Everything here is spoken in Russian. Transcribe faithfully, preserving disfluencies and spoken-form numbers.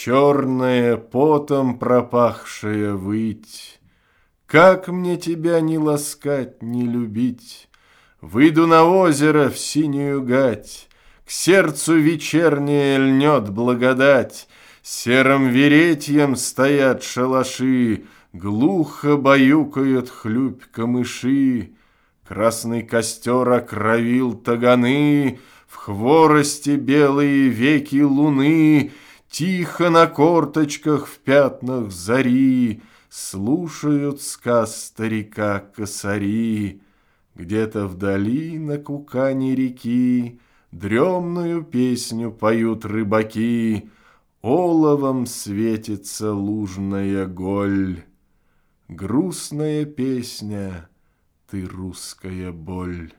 черная, потом пропахшая выть. Как мне тебя не ласкать, не любить? Выйду на озеро в синюю гать, к сердцу вечерняя льнет благодать, серым веретьем стоят шалаши, глухо баюкают хлюпь камыши. Красный костер окровил таганы, в хворости белые веки луны тихо на корточках в пятнах зари слушают сказ старика-косари. Где-то вдали на кукане реки дремную песню поют рыбаки, оловом светится лужная голь. Грустная песня, ты русская боль.